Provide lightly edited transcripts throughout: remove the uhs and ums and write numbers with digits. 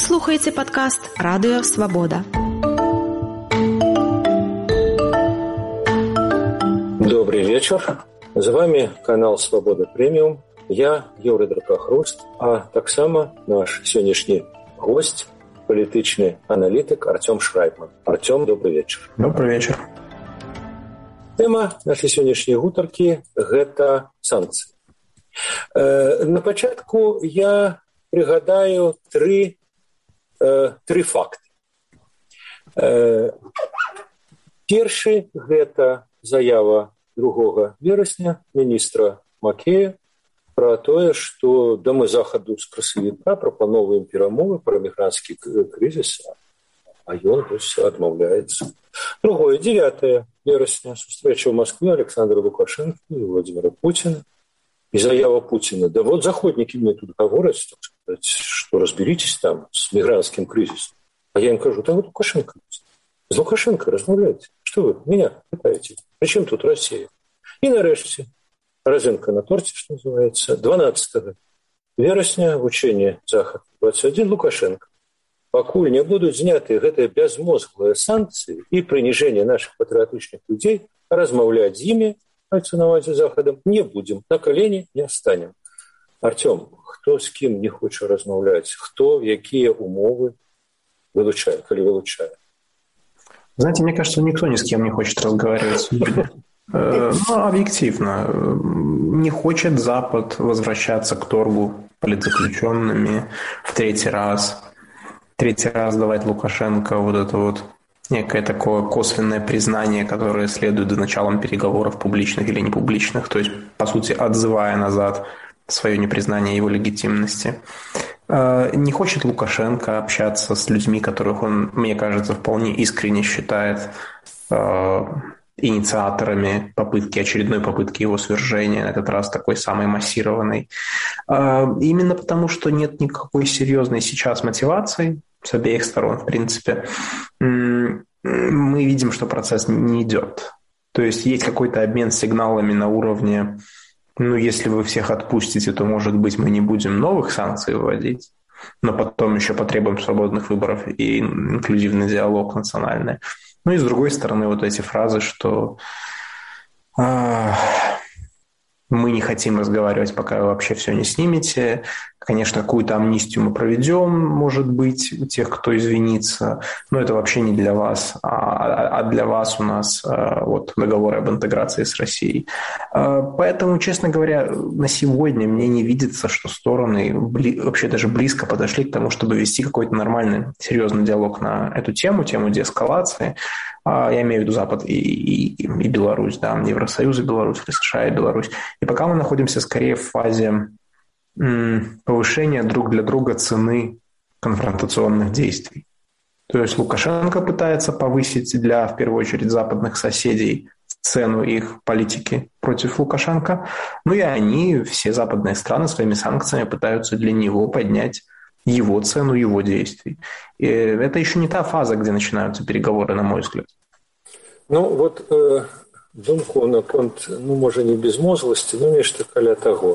слухаеце падкаст «Радыё Свабода». Добрый вечер. З вами канал «Свобода Премиум». Я Юрий Дракохруст, а таксама наш сённяшні гость, палітычны аналітык Артём Шрайбман. Артём, добрый вечер. Добрый вечер. Тэма нашай сённяшняй гутаркі – гэта санкцыі. На пачатку я прыгадаю тры факты. Першы – гэта заява 2 верасня міністра Макея пра тое, што дамы захаду з красавіка прапановваем перамовы пра мігранцкі крызіс, а ён адмаўляецца. Другое, 9 верасня, сустрэча ў Маскве Александра Лукашенко і Владимира Путина. И заява Путина. Да вот заходники мне тут говорят, что разберитесь там с мигрантским кризисом. А я им кажу, да вот Лукашенко есть. С Лукашенко размовляйте. Что вы меня пытаете? Причем тут Россия? И нарешті, розинка на торте, что называется, 12 верасня вучение Захад-21 Лукашенко. Пакуль не будут зняты гэтыя бязмозглыя санкции и принижение наших патриотичных людей, размовлять с ними, на Захадом, не будем, на колени не станем. Артём, кто с кем не хочет размовлять, кто, какие умовы вылучает, или вылучает? Знаете, мне кажется, никто ни с кем не хочет разговаривать сегодня. Объективно. Не хочет Запад возвращаться к торгу политзаключенными в третий раз. Третий раз давать Лукашенко вот это вот некое такое косвенное признание, которое следует за началом переговоров публичных или непубличных, то есть, по сути, отзывая назад свое непризнание его легитимности. Не хочет Лукашенко общаться с людьми, которых он, мне кажется, вполне искренне считает инициаторами очередной попытки его свержения, на этот раз такой самой массированной. Именно потому, что нет никакой серьезной сейчас мотивации с обеих сторон, в принципе, мы видим, что процесс не идет. То есть есть какой-то обмен сигналами на уровне, если вы всех отпустите, то, может быть, мы не будем новых санкций вводить, но потом еще потребуем свободных выборов и инклюзивный диалог национальный. И с другой стороны, вот эти фразы, что мы не хотим разговаривать, пока вы вообще все не снимете. Конечно, какую-то амнистию мы проведем, может быть, у тех, кто извинится, но это вообще не для вас, а для вас у нас вот договор об интеграции с Россией. Поэтому, честно говоря, на сегодня мне не видится, что стороны вообще даже близко подошли к тому, чтобы вести какой-то нормальный, серьезный диалог на эту тему деэскалации. Я имею в виду Запад и Беларусь, да, Евросоюз и Беларусь, или США и Беларусь. И пока мы находимся скорее в фазе повышения друг для друга цены конфронтационных действий. То есть Лукашенко пытается повысить для, в первую очередь, западных соседей цену их политики против Лукашенко, и они, все западные страны, своими санкциями пытаются для него поднять его цену, его действий. И это еще не та фаза, где начинаются переговоры, на мой взгляд. Думку наконт, можа, не безмозгласці, нешта каля таго.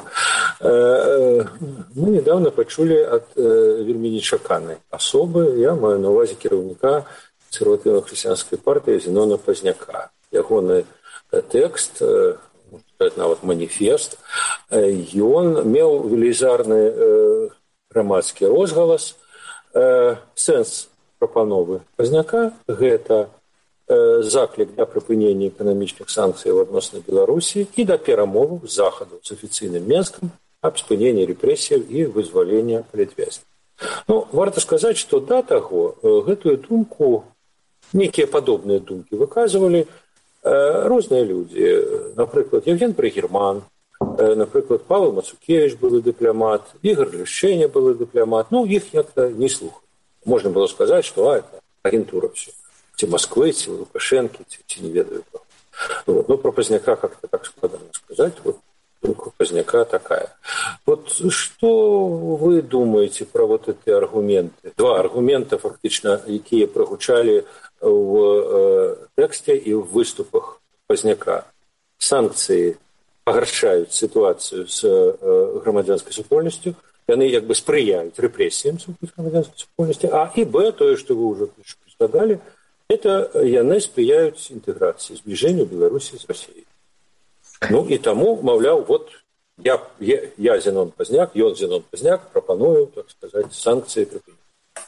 Мы недавно пачулі ад вельмі нечаканай асобы, я маю на увазе кіраўніка кансерватыўна-хрысціянскай партыі Зенона Пазняка. Ягоны тэкст, нават маніфест, ён меў велізарны грамадскі розгалас. Сэнс прапановы Пазняка – гэта заклік для прыпынення эканамічных санкцый адносна Беларусі і да перамоваў з Захаду з афіцыйным Менскам аб спыненні рэпрэсіяў і вызвалення палітвязняў. Варта сказаць, што да таго гэтую думку, нейкія падобныя думкі выказвалі розныя людзі. Напрыклад, Евген Прыгерман, напрыклад, Павел Мацукевич былы дыпламат, Ігор Лішэня былы дыпламат. Іх як-то не слухали. Можна было сказаць, што это агентура все. Ці Москвы, ці Лукашенко, ці не ведаю. Про Пазняка как-то так складана сказать. Думка Пазняка такая. Что вы думаете про эти аргументы? Два аргумента, фактично, якія прогучали в тексте и в выступах Пазняка. Санкции пагаршаюць сітуацыю з грамадзянскай супольнасцю, яны як бы спрыяюць рэпрэсіям супраць грамадзянскай супольнасці, а і б, тое, што вы ўжо сказалі, это яны спрыяюць інтэграцыі, збліжэнню Беларусі з Расіяй. Ну і таму, маўляў, вот я Зенон Пазняк, ён Зенон Пазняк, прапаную, так сказать, санкции припинить.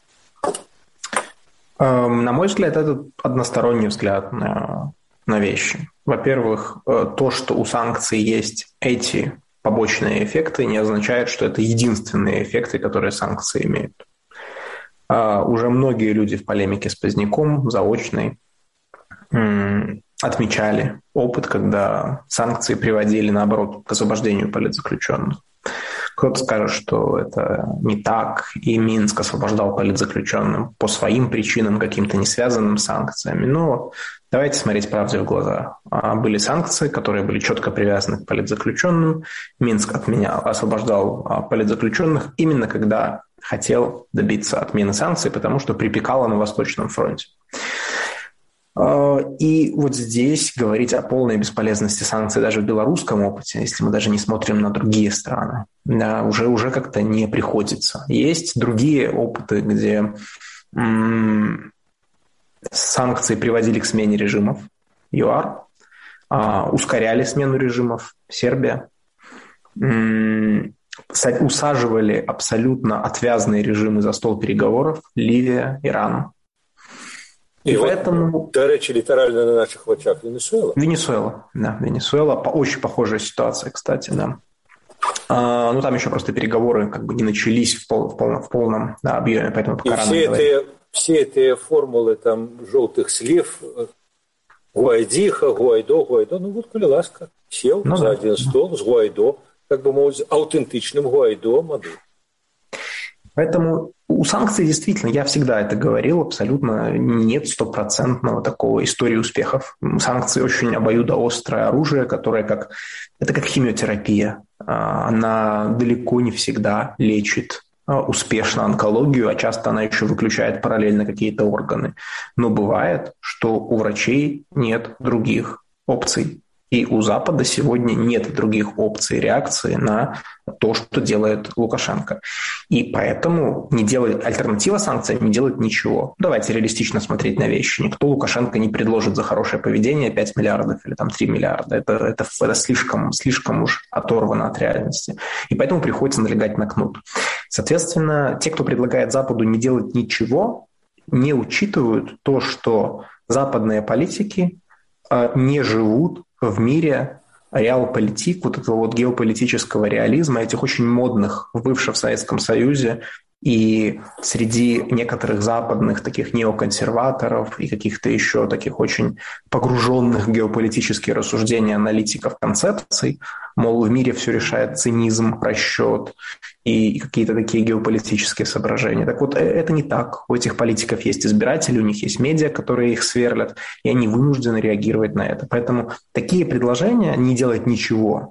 На мой взгляд, это односторонний взгляд на вещи. Во-первых, то, что у санкций есть эти побочные эффекты, не означает, что это единственные эффекты, которые санкции имеют. Уже многие люди в полемике с Поздняком, заочной, отмечали опыт, когда санкции приводили, наоборот, к освобождению политзаключенных. Кто-то скажет, что это не так, и Минск освобождал политзаключенных по своим причинам, каким-то не связанным с санкциями. Но давайте смотреть правде в глаза. Были санкции, которые были четко привязаны к политзаключенным. Минск освобождал политзаключенных именно когда хотел добиться отмены санкций, потому что припекало на Восточном фронте. И вот здесь говорить о полной бесполезности санкций даже в белорусском опыте, если мы даже не смотрим на другие страны, да, уже как-то не приходится. Есть другие опыты, где санкции приводили к смене режимов. ЮАР, ускоряли смену режимов. Сербия. Усаживали абсолютно отвязные режимы за стол переговоров. Ливия, Иран. И поэтому... До речи, литерально на наших очах Венесуэла. Венесуэла. Очень похожая ситуация, кстати, да. Ну, там еще просто переговоры как бы не начались в полном объеме, поэтому пока рано говорить. Все эти формулы там желтых слив, Гуайдо, ну вот, коли ласка, сел за один стол с Гуайдо, как бы, мол, аутентичным Гуайдо модель. Поэтому у санкций действительно, я всегда это говорил, абсолютно нет стопроцентного такого истории успехов. Санкции очень обоюдоострое оружие, которое это как химиотерапия. Она далеко не всегда лечит успешно онкологию, а часто она еще выключает параллельно какие-то органы. Но бывает, что у врачей нет других опций. И у Запада сегодня нет других опций реакции на то, что делает Лукашенко. И поэтому альтернатива санкциям не делать ничего. Давайте реалистично смотреть на вещи. Никто Лукашенко не предложит за хорошее поведение 5 миллиардов или там 3 миллиарда. Это слишком уж оторвано от реальности. И поэтому приходится налегать на кнут. Соответственно, те, кто предлагает Западу не делать ничего, не учитывают то, что западные политики не живут в мире реал-политик, вот этого вот геополитического реализма, этих очень модных в бывшем Советском Союзе и среди некоторых западных таких неоконсерваторов и каких-то еще таких очень погруженных в геополитические рассуждения аналитиков концепций, мол, в мире все решает цинизм, расчет и какие-то такие геополитические соображения. Так вот, это не так. У этих политиков есть избиратели, у них есть медиа, которые их сверлят, и они вынуждены реагировать на это. Поэтому такие предложения не делать ничего,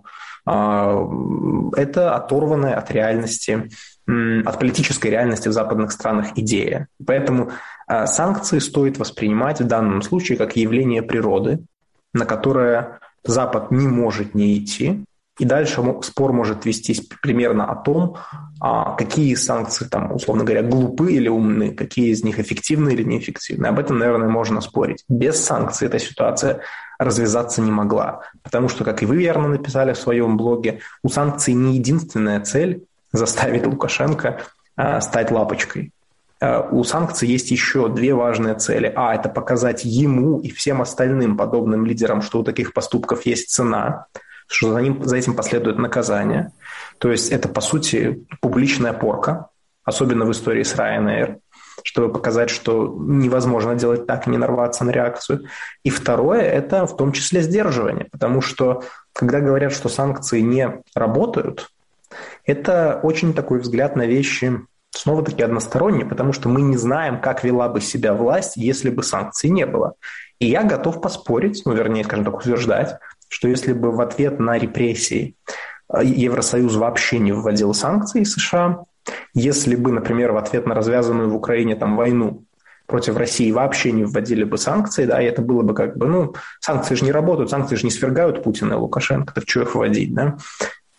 это оторванная от реальности, от политической реальности в западных странах идея. Поэтому санкции стоит воспринимать в данном случае как явление природы, на которое Запад не может не идти. И дальше спор может вестись примерно о том, какие санкции, там, условно говоря, глупы или умны, какие из них эффективны или неэффективны. Об этом, наверное, можно спорить. Без санкций эта ситуация развязаться не могла. Потому что, как и вы верно написали в своем блоге, у санкций не единственная цель заставить Лукашенко стать лапочкой. У санкций есть еще две важные цели. Это показать ему и всем остальным подобным лидерам, что у таких поступков есть цена, что за этим последует наказание. То есть это, по сути, публичная порка, особенно в истории с Ryanair, чтобы показать, что невозможно делать так и не нарваться на реакцию. И второе – это в том числе сдерживание, потому что, когда говорят, что санкции не работают, это очень такой взгляд на вещи снова-таки односторонний, потому что мы не знаем, как вела бы себя власть, если бы санкций не было. И я готов поспорить, вернее, скажем так, утверждать, что если бы в ответ на репрессии Евросоюз вообще не вводил санкции США, если бы, например, в ответ на развязанную в Украине там войну против России вообще не вводили бы санкции, и это было бы как бы, санкции же не работают, санкции же не свергают Путина и Лукашенко, так что их вводить, да?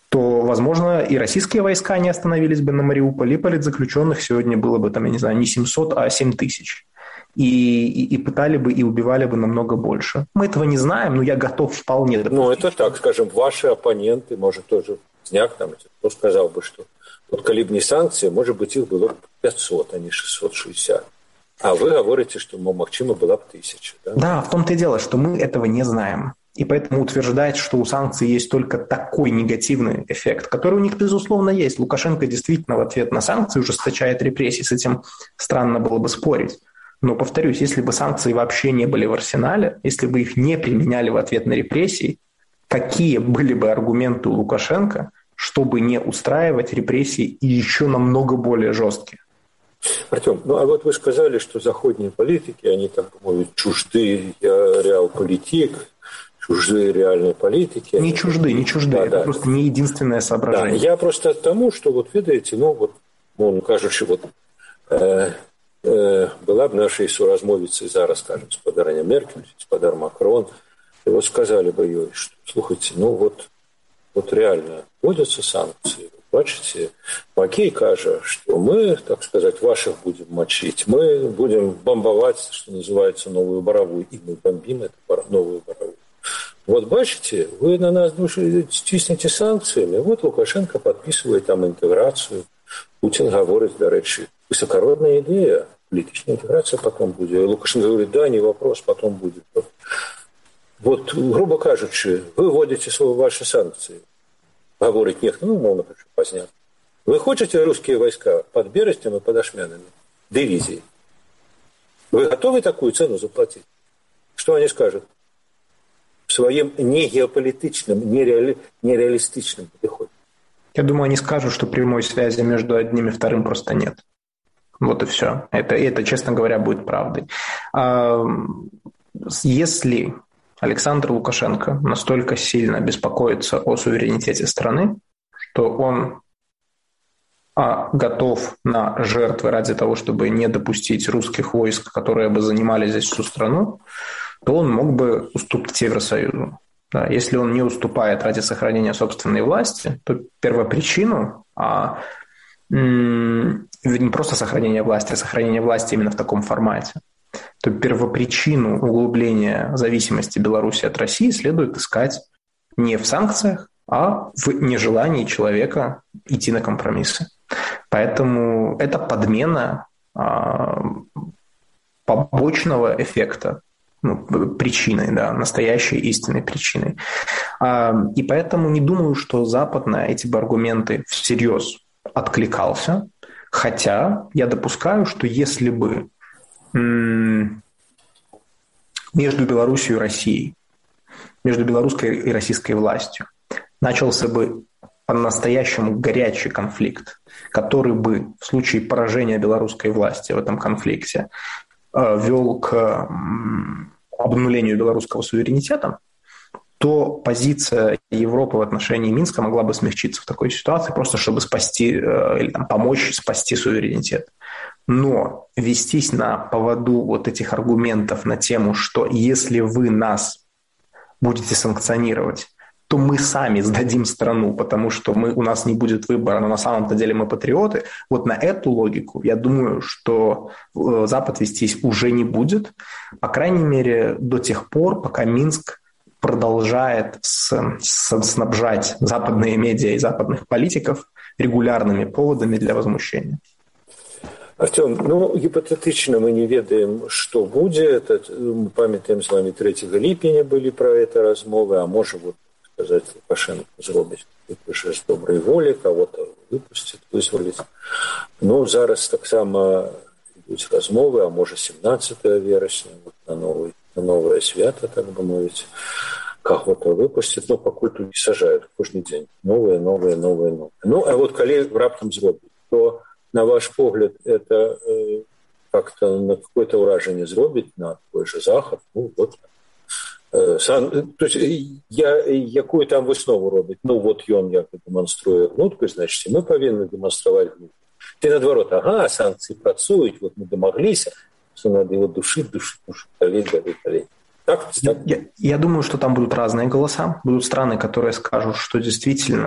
то, возможно, и российские войска не остановились бы на Мариуполе, и политзаключенных сегодня было бы, там, я не знаю, не 700, а 7 тысяч. И пытали бы, и убивали бы намного больше. Мы этого не знаем, но я готов вполне допустить. Ну, это так, скажем, ваши оппоненты, может, тоже Зняк, там, кто сказал бы, что вот коли б не санкции, может быть, их было 500, а не 660. А вы говорите, что, магчыма, была бы 1000. Да? Да, в том-то и дело, что мы этого не знаем. И поэтому утверждать, что у санкций есть только такой негативный эффект, который у них, безусловно, есть. Лукашенко действительно в ответ на санкции ужесточает репрессии. С этим странно было бы спорить. Но, повторюсь, если бы санкции вообще не были в арсенале, если бы их не применяли в ответ на репрессии, какие были бы аргументы у Лукашенко, чтобы не устраивать репрессии и еще намного более жесткие? Артем, а вот вы сказали, что заходние политики, они так говорят, чужды, я реал-политик, чужды реальной политики. Не чужды. Да, это просто не единственное соображение. Да, я просто к тому, что, вот видите, кажучи, была б нашей суразмовицей зараз, скажем, спадарня Меркель, спадар Макрон, и вот сказали бы ей, что, слушайте, вот реально вводятся санкции. Бачите, Макей каже, что мы, так сказать, ваших будем мочить, мы будем бомбовать, что называется, Новую Боровую, и мы бомбим эту Новую Боровую. Вот бачите, вы на нас стиснете санкциями, вот Лукашенко подписывает там интеграцию, Путин говорит, до речи, высокородная идея, политическая интеграция потом будет. Лукашенко говорит, да, не вопрос, потом будет. Вот, грубо кажучи, вы вводите ваши санкции. Говорить нет, мовно хочу поздняк. Вы хотите русские войска под Берестем и под Ашмянами, дивизии? Вы готовы такую цену заплатить? Что они скажут? В своем негеополитичном, нереалистичном подходе. Я думаю, они скажут, что прямой связи между одним и вторым просто нет. Вот и все. Это, честно говоря, будет правдой. Если Александр Лукашенко настолько сильно беспокоится о суверенитете страны, что он готов на жертвы ради того, чтобы не допустить русских войск, которые бы занимали здесь всю страну, то он мог бы уступить Евросоюзу. Да, если он не уступает ради сохранения собственной власти, то первопричину, не просто сохранение власти, а сохранение власти именно в таком формате, то первопричину углубления зависимости Беларуси от России следует искать не в санкциях, а в нежелании человека идти на компромиссы. Поэтому это подмена побочного эффекта, причиной, да, настоящей истинной причиной. И поэтому не думаю, что Запад на эти бы аргументы всерьез откликался, хотя я допускаю, что если бы между Беларусью и Россией, между белорусской и российской властью начался бы по-настоящему горячий конфликт, который бы в случае поражения белорусской власти в этом конфликте вел к обнулению белорусского суверенитета, то позиция Европы в отношении Минска могла бы смягчиться в такой ситуации, просто чтобы спасти или помочь спасти суверенитет. Но вестись на поводу вот этих аргументов на тему, что если вы нас будете санкционировать, то мы сами сдадим страну, потому что у нас не будет выбора, но на самом-то деле мы патриоты. Вот на эту логику, я думаю, что Запад вестись уже не будет, по крайней мере, до тех пор, пока Минск продолжает снабжать западные медиа и западных политиков регулярными поводами для возмущения. Артем, гипотетично мы не ведаем, что будет. Мы памятаем с вами 3 липеня были про это размовы, а может, сказать, Лукашенко зробить жест доброй воли, кого-то выпустит, вызволить. Зараз так само ідуть размовы, а может 17 вересня, на новое свято, так бы мовить, кого-то выпустят, покуль тут не сажают каждый день. Новые. А вот коли раптом зробить, то, на ваш погляд, это как-то на какое-то уражение зробить на такой же заход? То есть, якую там выснову робить? Ён як демонструє гнуткость, значит, мы повинны демонстрировать гнуткость. Ты наоборот, санкции працуют, мы домоглись, что надо его душить, далее. Так? Я думаю, что там будут разные голоса. Будут страны, которые скажут, что действительно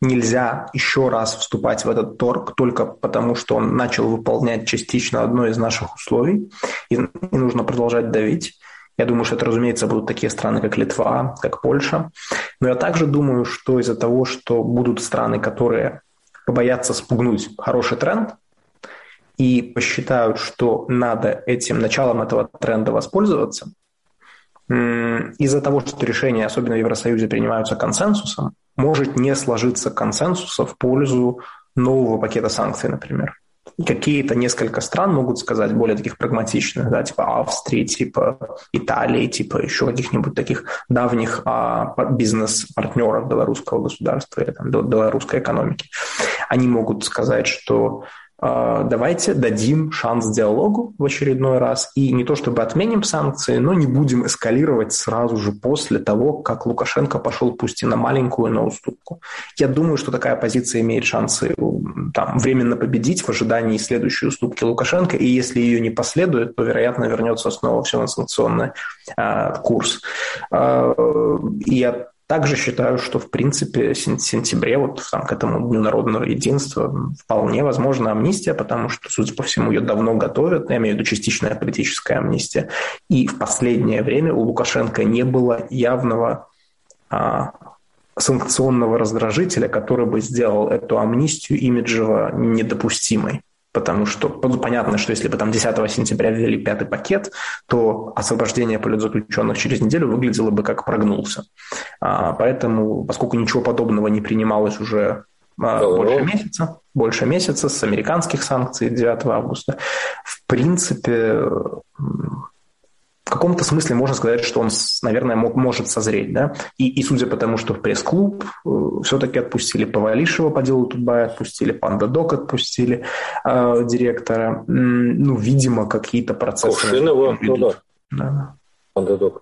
нельзя еще раз вступать в этот торг только потому, что он начал выполнять частично одно из наших условий, и нужно продолжать давить. Я думаю, что это, разумеется, будут такие страны, как Литва, как Польша. Но я также думаю, что из-за того, что будут страны, которые побоятся спугнуть хороший тренд и посчитают, что надо началом этого тренда воспользоваться, из-за того, что решения, особенно в Евросоюзе, принимаются консенсусом, может не сложиться консенсуса в пользу нового пакета санкций, например. Какие-то несколько стран могут сказать, более таких прагматичных, да, типа Австрии, типа Италии, типа еще каких-нибудь таких давних бизнес-партнеров белорусского государства или там, белорусской экономики. Они могут сказать, что давайте дадим шанс диалогу в очередной раз и не то чтобы отменим санкции, но не будем эскалировать сразу же после того, как Лукашенко пошел пусть и на маленькую, но уступку. Я думаю, что такая позиция имеет шансы там, временно победить в ожидании следующей уступки Лукашенко, и если ее не последует, то, вероятно, вернется снова все на санкционный курс. И я также считаю, что, в принципе, в сентябре, вот там, к этому Дню народного единства, вполне возможна амнистия, потому что, судя по всему, ее давно готовят, я имею в виду частичная политическая амнистия. И в последнее время у Лукашенко не было явного санкционного раздражителя, который бы сделал эту амнистию имиджево недопустимой. Потому что понятно, что если бы там 10 сентября ввели 5-й пакет, то освобождение политзаключенных через неделю выглядело бы как прогнулся. Поэтому, поскольку ничего подобного не принималось уже больше месяца с американских санкций 9 августа, в принципе, в каком-то смысле можно сказать, что он, наверное, может созреть. Да? И судя по тому, что в пресс-клуб все-таки отпустили Павалишева по делу Тутбая, отпустили Пандадок, отпустили директора. Ну, видимо, какие-то процессы... Кувшинова, да. Пандадок.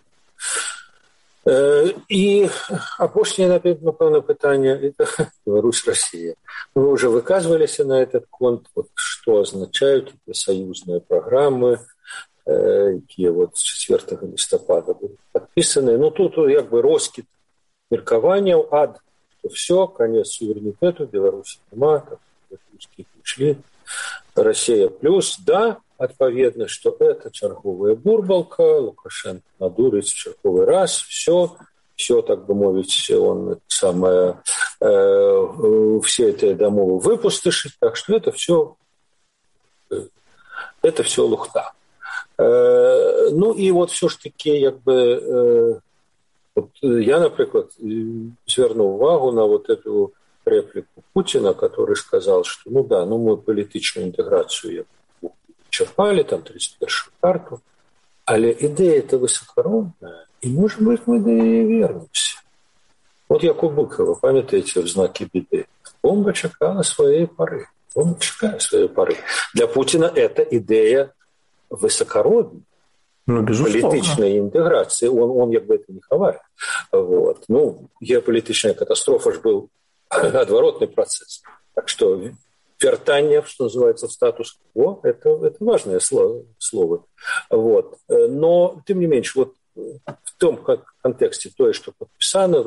І апошняе, напевно, питання – это Беларусь-Россия. Вы уже выказывались на этот конт, вот, что означают эти союзные программы, якія вот 4 листопада будут подписаны. Ну, тут как бы роскіт меркаванняў ад, что все, конец суверенитету, Беларуси нема, там, русские пришли, Россия плюс, да, отповедно, что это черговая бурбалка, Лукашенко надурить в черговый раз, все, так бы мовить, он самое, все эти домовы выпустишить, так что это все лухта. Ну і от все ж таки, якби, от я, наприклад, звернув увагу на вот эту реплику Путіна, который сказал, что ну да, ну мы політичну інтеграцію черпали, там 31-ю карту, але ідея это высокоробная, и, может быть, мы до нее вернемся. Вот як у Быкова, памятаете, в знаке беды. Бомба чекала своей поры. Бомба чекала своей поры. Для Путина это идея высокородной, політичної інтеграції, он якби це не ховає. Вот. Ну, геополітична катастрофа ж був отворотный процесс. Так что вертание, что называется, в статус-кво, это важное слово. Вот. Но, тем не меньше, вот в том контексте то, что подписано,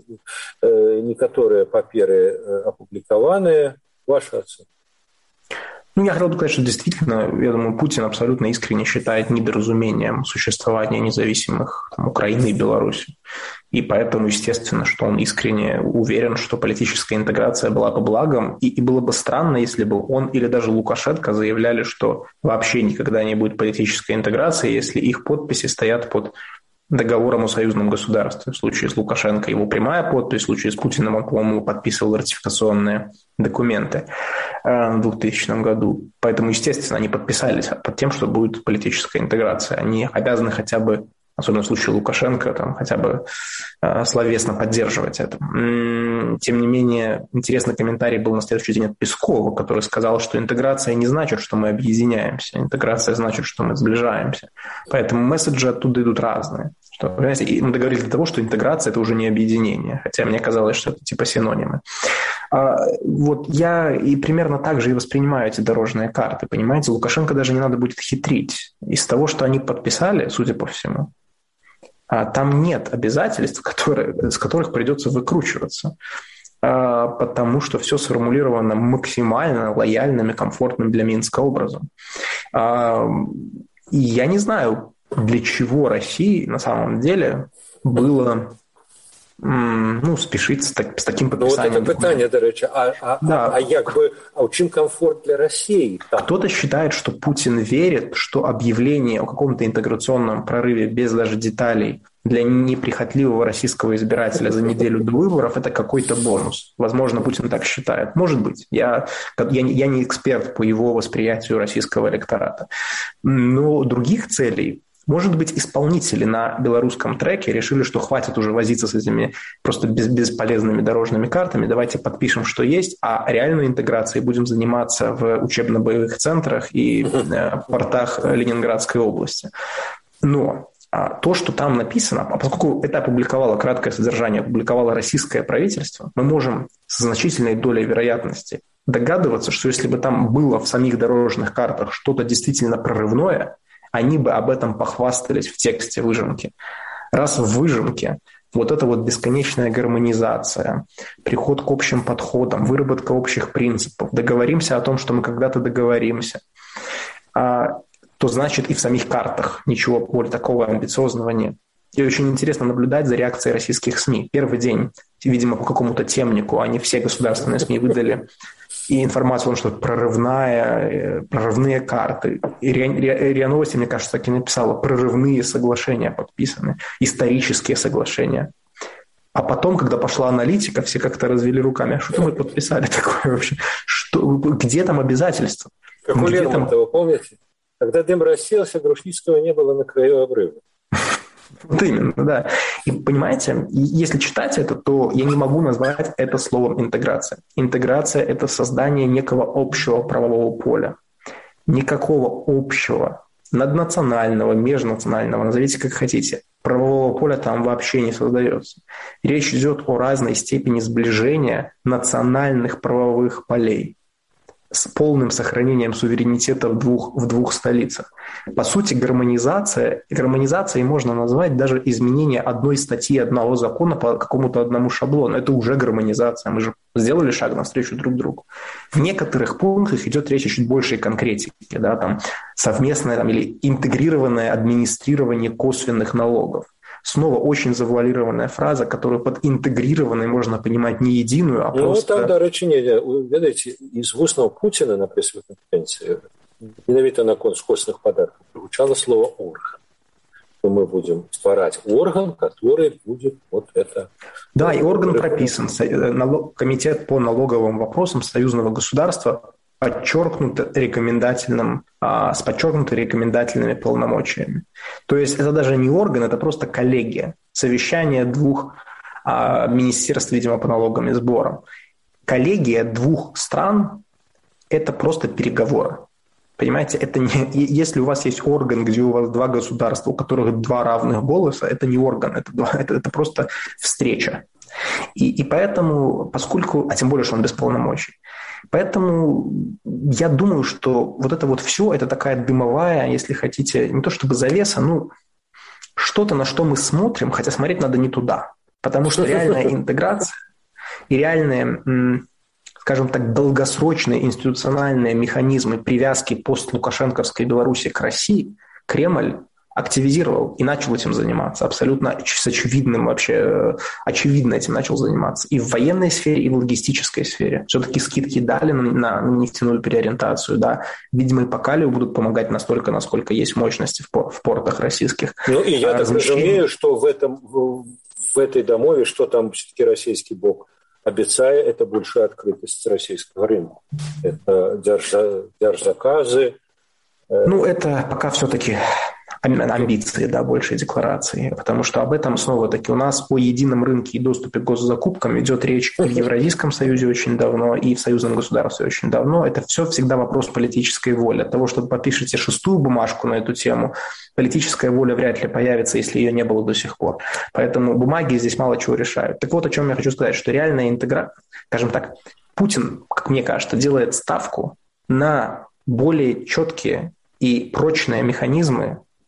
некоторые паперы опубликованы, ваша оценка? Ну, я хотел бы сказать, что действительно, я думаю, Путин абсолютно искренне считает недоразумением существования независимых Украины и Беларуси. И поэтому, естественно, что он искренне уверен, что политическая интеграция была бы благом. И было бы странно, если бы он или даже Лукашенко заявляли, что вообще никогда не будет политической интеграции, если их подписи стоят под договором о союзном государстве. В случае с Лукашенко его прямая подпись, в случае с Путиным он, по-моему, подписывал ратификационные документы в 2000 году. Поэтому, естественно, они подписались под тем, что будет политическая интеграция. Они обязаны хотя бы, особенно в случае Лукашенко, там, хотя бы словесно поддерживать это. Тем не менее, интересный комментарий был на следующий день от Пескова, который сказал, что интеграция не значит, что мы объединяемся. Интеграция значит, что мы сближаемся. Поэтому месседжи оттуда идут разные. Что, понимаете, и мы договорились до того, что интеграция – это уже не объединение, хотя мне казалось, что это типа синонимы. Вот я и примерно так же и воспринимаю эти дорожные карты, понимаете? Лукашенко даже не надо будет хитрить. Из того, что они подписали, судя по всему, там нет обязательств, с которых придется выкручиваться. потому что все сформулировано максимально лояльным и комфортным для Минска образом. И я не знаю, для чего России на самом деле было спешить с таким подписанием. Ну, вот это питание, до речі, у чем комфорт для России? Там? Кто-то считает, что Путин верит, что объявление о каком-то интеграционном прорыве без даже деталей для неприхотливого российского избирателя за неделю до выборов – это какой-то бонус. Возможно, Путин так считает. Может быть. Я не эксперт по его восприятию российского электората. Но других целей, может быть, исполнители на белорусском треке решили, что хватит уже возиться с этими просто бесполезными дорожными картами, давайте подпишем, что есть, а реальной интеграцией будем заниматься в учебно-боевых центрах и портах Ленинградской области. Но то, что там написано, поскольку это опубликовало краткое содержание, опубликовало российское правительство, мы можем с значительной долей вероятности догадываться, что если бы там было в самих дорожных картах что-то действительно прорывное, они бы об этом похвастались в тексте выжимки. Раз в выжимке вот эта вот бесконечная гармонизация, приход к общим подходам, выработка общих принципов, договоримся о том, что мы когда-то договоримся, то значит и в самих картах ничего более такого амбициозного нет. И очень интересно наблюдать за реакцией российских СМИ. Первый день, видимо, по какому-то темнику, они все государственные СМИ выдали и информацию о том, что прорывные карты. И РИА Новости, мне кажется, так и написала, прорывные соглашения подписаны, исторические соглашения. А потом, когда пошла аналитика, все как-то развели руками. А что мы подписали такое вообще? Где там обязательства? Как у Лермонтова, помните? Когда дым рассеялся, Грушницкого не было на краю обрыва. Вот именно, да. И понимаете, если читать это, то я не могу назвать это словом интеграция. Интеграция – это создание некого общего правового поля. Никакого общего, наднационального, межнационального, назовите как хотите, правового поля там вообще не создается. Речь идет о разной степени сближения национальных правовых полей с полным сохранением суверенитета в двух столицах. По сути, гармонизацией можно назвать даже изменение одной статьи одного закона по какому-то одному шаблону. Это уже гармонизация. Мы же сделали шаг навстречу друг другу. В некоторых пунктах идет речь о чуть большей конкретике, да, там, совместное или интегрированное администрирование косвенных налогов. Снова очень завуалированная фраза, которую под интегрированной можно понимать не единую, а просто... Ну, там, до речі, видите, из вусного Путина на пресс-конференции, менавіта на конт костных подарков, прозвучало слово «орган». Мы будем створать орган, который будет вот это... Да, и орган прописан. Комитет по налоговым вопросам союзного государства с подчеркнуто рекомендательными полномочиями. То есть это даже не орган, это просто коллегия, совещание двух министерств, видимо, по налогам и сборам. Коллегия двух стран – это просто переговоры. Понимаете, это не, если у вас есть орган, где у вас два государства, у которых два равных голоса, это не орган, это просто встреча. И поэтому, поскольку, а тем более, что он без полномочий, поэтому я думаю, что вот это вот все, это такая дымовая, если хотите, не то чтобы завеса, что-то, на что мы смотрим, хотя смотреть надо не туда. Потому что реальная интеграция и реальные, скажем так, долгосрочные институциональные механизмы привязки постлукашенковской Беларуси к России Кремль активизировал и начал этим заниматься. Абсолютно с очевидным вообще, очевидно этим начал заниматься. И в военной сфере, и в логистической сфере. Все-таки скидки дали на нефтяную переориентацию, да. Видимо, и по калию будут помогать настолько, насколько есть мощности в портах российских. Ну, и я так разумею, что в этой домове, что там все-таки российский бок обещает, это большая открытость российского рынка. Это держзаказы. Это пока все-таки амбиции, да, большие декларации, потому что об этом снова-таки у нас о едином рынке и доступе к госзакупкам идет речь и в Евразийском союзе очень давно, и в союзном государстве очень давно. Это все всегда вопрос политической воли. От того, что вы подпишете 6-ю бумажку на эту тему, политическая воля вряд ли появится, если ее не было до сих пор. Поэтому бумаги здесь мало чего решают. Так вот, о чем я хочу сказать, что реальная интеграция, скажем так, Путин, как мне кажется, делает ставку на более четкие и прочные механизмы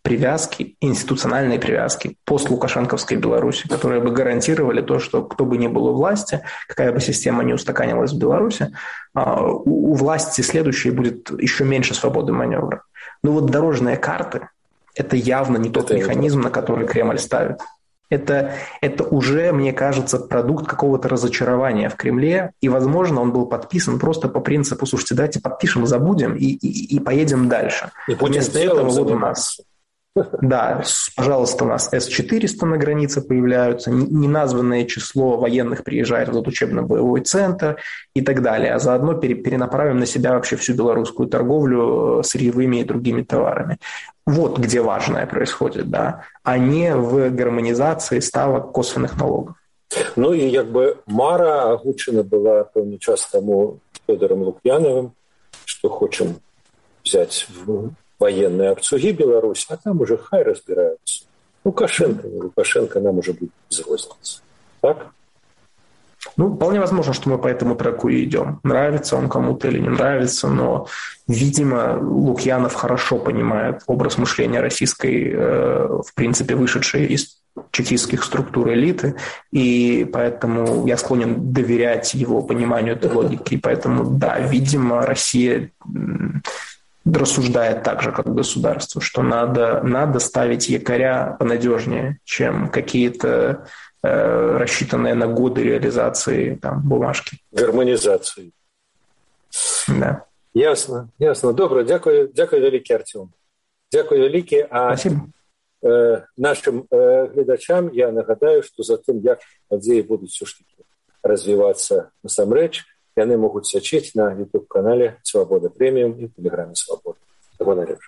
привязки, институциональной привязки постлукашенковской Беларуси, которые бы гарантировали то, что кто бы ни был у власти, какая бы система ни устаканилась в Беларуси, у власти следующей будет еще меньше свободы маневра. Но вот дорожные карты – это явно не тот механизм, на который Кремль ставит. Это уже, мне кажется, продукт какого-то разочарования в Кремле, и, возможно, он был подписан просто по принципу: слушайте, давайте подпишем, забудем и поедем дальше. И вместо этого вот у нас... Да, пожалуйста, у нас С-400 на границе появляются, неназванное число военных приезжает в этот учебно-боевой центр и так далее, а заодно перенаправим на себя вообще всю белорусскую торговлю сырьевыми и другими товарами. Вот где важное происходит, да, а не в гармонизации ставок косвенных налогов. Ну і якби мара агучена была певний час тому Федором Лукьяновым, что хочем взять в военные обсуги Беларусь, а там уже хай разбираются. Лукашенко нам уже будет без разницы. Так? Ну, вполне возможно, что мы по этому треку и идем. Нравится он кому-то или не нравится, но, видимо, Лукьянов хорошо понимает образ мышления российской, в принципе, вышедшей из чекистских структур элиты, и поэтому я склонен доверять его пониманию этой логики. И поэтому, да, видимо, Россия рассуждает так же, как государство, что надо ставить якоря понадежнее, чем какие-то рассчитанные на годы реализации там, бумажки. Гармонизации. Да. Ясно. Добре, дякую велике, Артем. Дякую велике. Спасибо. Нашим глядачам я нагадаю, что за тем, як події будуть все ж таки розвиватися насамрэч, яны могуць сачыць на YouTube-канале «Свобода Премиум» и в Телеграме «Свобода». Всего наилучшего.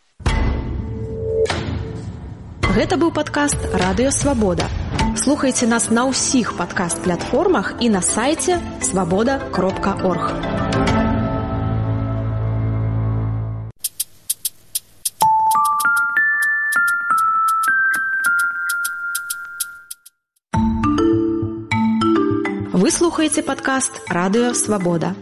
Гэта быў падкаст «Радыё Свабода». Слухайце нас на ўсіх падкаст-платформах і на сайце свабода.орг. Вы слухаеце падкаст «Радыё Свабода».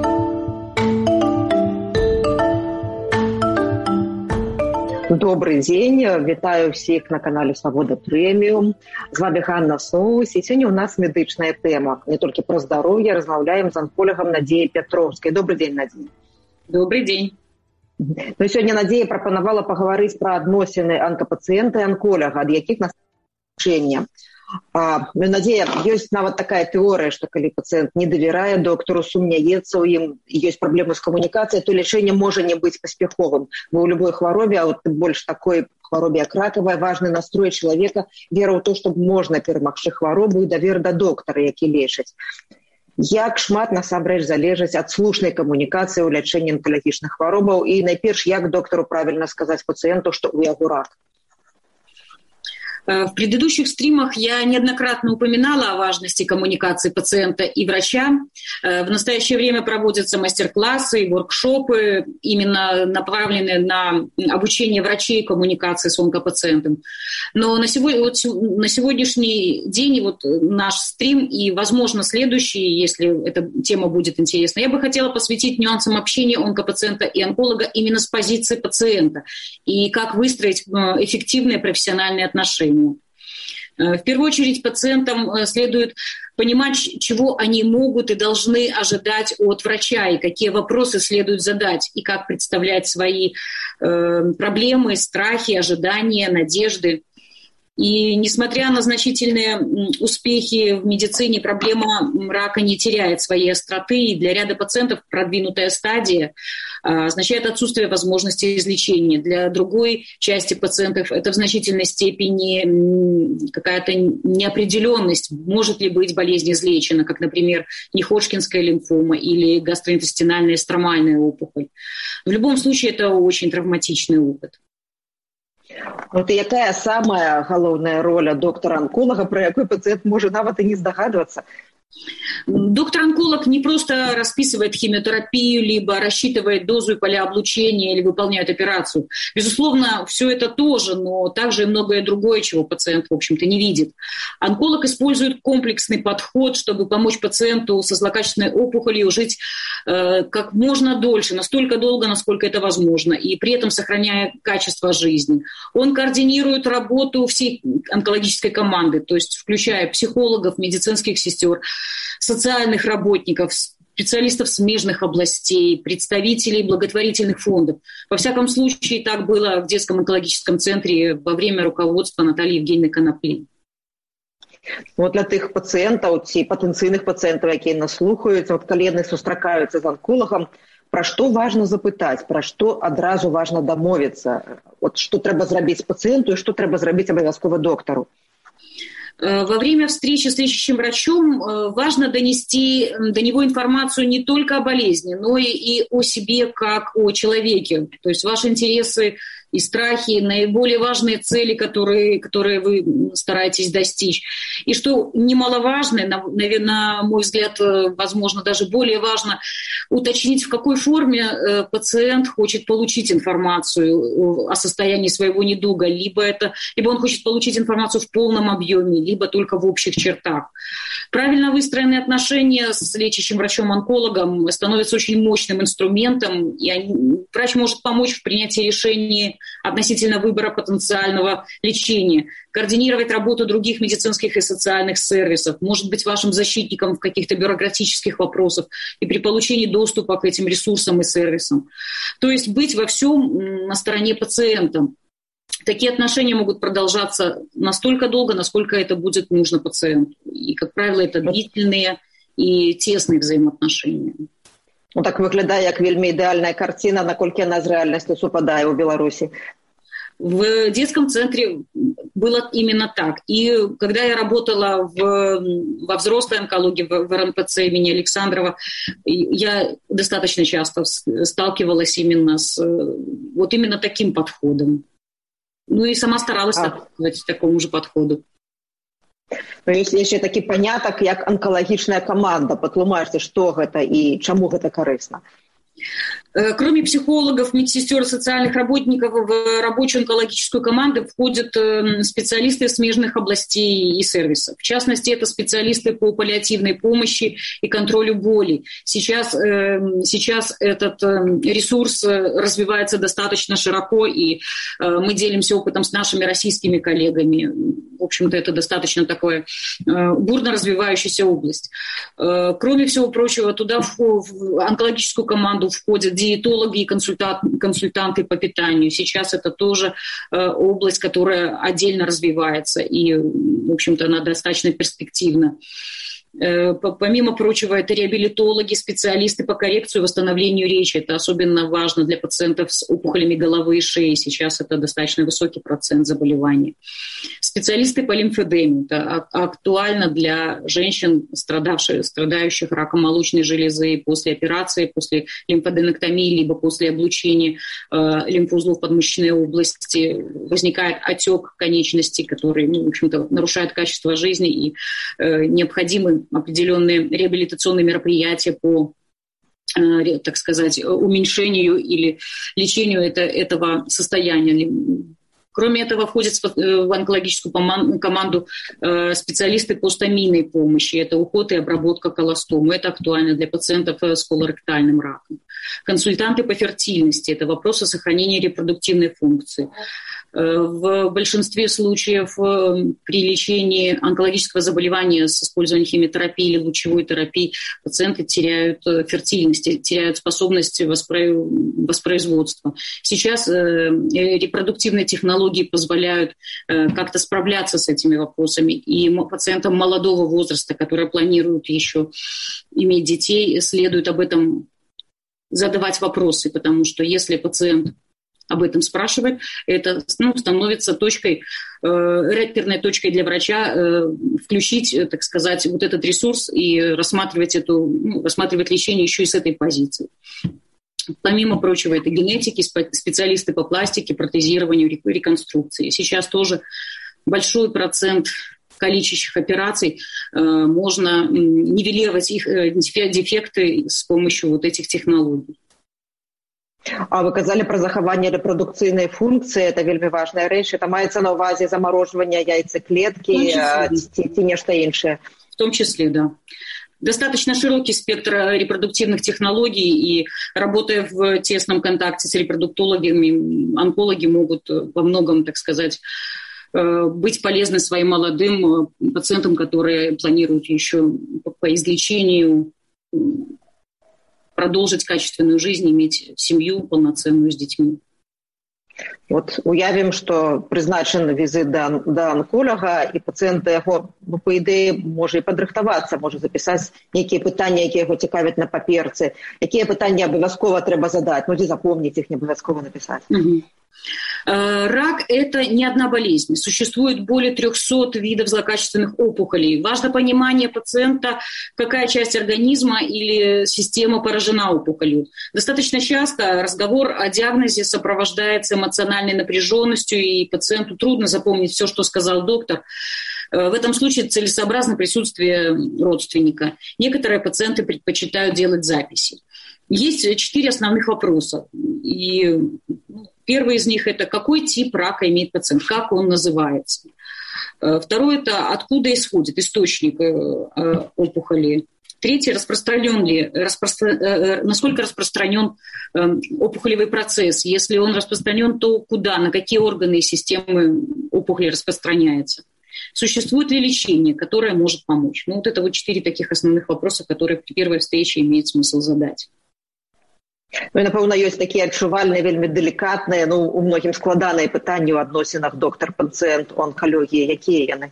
Добрый день, вітаю всіх на канале «Свобода Премиум». З вами Ганна Соус, і сьогодні у нас медична тема. Не тільки про здоров'я, розмовляємо з онкологом Надією Петровською. Добрий день, Надія. Добрый день. Ну, сьогодні Надія прапанувала поговорити про адносини онкопацієнта і онколога, ад яких насчення. Надія, ёсць нават такая тэорыя, што калі пацыент не давярае доктару, сумняецца ў ім, ёсць праблемы з камунікацыяй, то лячэнне можа не быць паспяховым. Бо ў любой хваробе, а вот больш такой хваробе, як ракавая, важны настрой чалавека, вера ў то, што можна перамагчы хваробу і давер да доктара, які лечыць. Як шмат насамрэч залежыць ад слушнай камунікацыі ў лячэнні онкалагічных хваробаў і найперш, як доктару правільна сказаць пацыенту, што ў яго рак? В предыдущих стримах я неоднократно упоминала о важности коммуникации пациента и врача. В настоящее время проводятся мастер-классы и воркшопы, именно направленные на обучение врачей коммуникации с онкопациентом. Но на сегодняшний день вот наш стрим и, возможно, следующий, если эта тема будет интересна, я бы хотела посвятить нюансам общения онкопациента и онколога именно с позиции пациента и как выстроить эффективные профессиональные отношения. В первую очередь пациентам следует понимать, чего они могут и должны ожидать от врача, и какие вопросы следует задать, и как представлять свои проблемы, страхи, ожидания, надежды. И несмотря на значительные успехи в медицине, проблема рака не теряет своей остроты, и для ряда пациентов продвинутая стадия означает отсутствие возможности излечения. Для другой части пациентов это в значительной степени какая-то неопределенность, может ли быть болезнь излечена, как, например, неходжкинская лимфома или гастроинтестинальная стромальная опухоль. В любом случае это очень травматичный опыт. Вот якая самая галоўная роля доктара-онколога, про якой пациент может нават и не здогадываться? Доктор-онколог не просто расписывает химиотерапию, либо рассчитывает дозу и поля облучения, или выполняет операцию. Безусловно, все это тоже, но также и многое другое, чего пациент, в общем-то, не видит. Онколог использует комплексный подход, чтобы помочь пациенту со злокачественной опухолью жить как можно дольше, настолько долго, насколько это возможно, и при этом сохраняя качество жизни. Он координирует работу всей онкологической команды, то есть включая психологов, медицинских сестер, социальных работников, специалистов смежных областей, представителей благотворительных фондов. Во всяком случае, так было в детском онкологическом центре во время руководства Натальи Евгеньевны Конопли. Вот для тых пациентаў ці патэнцыйных пациентов, якія нас слухаюць, вот калі яны сустракаюцца з онколагам, пра што важна запытаць, пра што адразу важна дамовіцца, вот што трэба зрабіць пациенту и што трэба зрабіць абавязкова доктару. Во время встречи с лечащим врачом важно донести до него информацию не только о болезни, но и о себе как о человеке. То есть ваши интересы и страхи, наиболее важные цели, которые вы стараетесь достичь. И что немаловажно, на мой взгляд, возможно, даже более важно, уточнить, в какой форме пациент хочет получить информацию о состоянии своего недуга. Либо он хочет получить информацию в полном объеме, либо только в общих чертах. Правильно выстроенные отношения с лечащим врачом-онкологом становятся очень мощным инструментом, и врач может помочь в принятии решений относительно выбора потенциального лечения, координировать работу других медицинских и социальных сервисов, может быть вашим защитником в каких-то бюрократических вопросах и при получении доступа к этим ресурсам и сервисам. То есть быть во всем на стороне пациента. Такие отношения могут продолжаться настолько долго, насколько это будет нужно пациенту. И, как правило, это длительные и тесные взаимоотношения. Ну, так выглядае як вельмі ідэальная картина, наколькі яна з рэальнасцю супадае ў Беларуси. В детском центре было именно так. И когда я работала во взрослой онкологии, в РНПЦ имени Александрова, я достаточно часто сталкивалась именно с вот именно таким подходом. Ну и сама старалась соответствовать такому же подходу. Ну, есть яшчэ такі панятак, як онкологичная команда. Патлумачце, што гэта і чаму гэта карысна. Кроме психологов, медсестер, социальных работников, в рабочую онкологическую команду входят специалисты смежных областей и сервисов. В частности, это специалисты по паллиативной помощи и контролю боли. Сейчас этот ресурс развивается достаточно широко, и мы делимся опытом с нашими российскими коллегами. В общем-то, это достаточно такая бурно развивающаяся область. Кроме всего прочего, туда в онкологическую команду входят диетологи и консультанты по питанию. Сейчас это тоже область, которая отдельно развивается, и, в общем-то, она достаточно перспективна. Помимо прочего, это реабилитологи, специалисты по коррекции и восстановлению речи. Это особенно важно для пациентов с опухолями головы и шеи. Сейчас это достаточно высокий процент заболеваний. Специалисты по лимфедеме. Это актуально для женщин, страдающих раком молочной железы после операции, после лимфоденектомии, либо после облучения лимфоузлов подмышечной области. Возникает отек конечностей, который, в общем-то, нарушает качество жизни, и необходимы определенные реабилитационные мероприятия по, так сказать, уменьшению или лечению этого состояния. Кроме этого, входят в онкологическую команду специалисты по стомийной помощи. Это уход и обработка колостомы. Это актуально для пациентов с колоректальным раком. Консультанты по фертильности. Это вопросы сохранения репродуктивной функции. В большинстве случаев при лечении онкологического заболевания с использованием химиотерапии или лучевой терапии пациенты теряют фертильность, теряют способность воспроизводства. Сейчас репродуктивные технологии позволяют как-то справляться с этими вопросами. И пациентам молодого возраста, которые планируют еще иметь детей, следует об этом задавать вопросы, потому что если пациент об этом спрашивает, это становится реперной точкой для врача включить, так сказать, вот этот ресурс и рассматривать лечение еще и с этой позиции. Помимо прочего, это генетики, специалисты по пластике, протезированию, реконструкции. Сейчас тоже большой процент калечащих операций можно нивелировать их дефекты с помощью вот этих технологий. А вы казали про захаванне рэпрадукцыйнай функцыі, это вельмі важная рэч, это маецца на ўвазе замарожвання яйцаклеткі ці нешта іншае? В том числе, да. Достаточно широкий спектр репродуктивных технологий, и работая в тесном контакте с репродуктологами, онкологи могут во многом, так сказать, быть полезны своим молодым пациентам, которые планируют еще по излечению продолжить качественную жизнь, иметь семью полноценную с детьми. Вот уявім, што прызначаны візіт да анколага, і пацыент да яго, па ідэі, можа і падрыхтавацца, можа запісаць нейкія пытанні, якія яго цікавяць на паперцы. Якія пытанні абавязкова трэба задаць? Ну, ці запомніць іх, не абавязкова напісаць. Рак – это не одна болезнь. Существует более 300 видов злокачественных опухолей. Важно понимание пациента, какая часть организма или система поражена опухолью. Достаточно часто разговор о диагнозе сопровождается эмоциональной напряженностью, и пациенту трудно запомнить все, что сказал доктор. В этом случае целесообразно присутствие родственника. Некоторые пациенты предпочитают делать записи. Есть 4 основных вопроса. И первый из них – это какой тип рака имеет пациент, как он называется. Второй – это откуда исходит источник опухоли. Третий – насколько распространен опухолевый процесс. Если он распространен, то куда, на какие органы и системы опухоли распространяется. Существует ли лечение, которое может помочь? Ну, вот это вот 4 таких основных вопроса, которые при первой встрече имеет смысл задать. Ну, і, напэўна, ёсць такія адчувальныя, вельмі далікатныя, ну, у многім складаныя пытанні ў адносінах доктар-пацыент, у онкалогіі. Якія яны?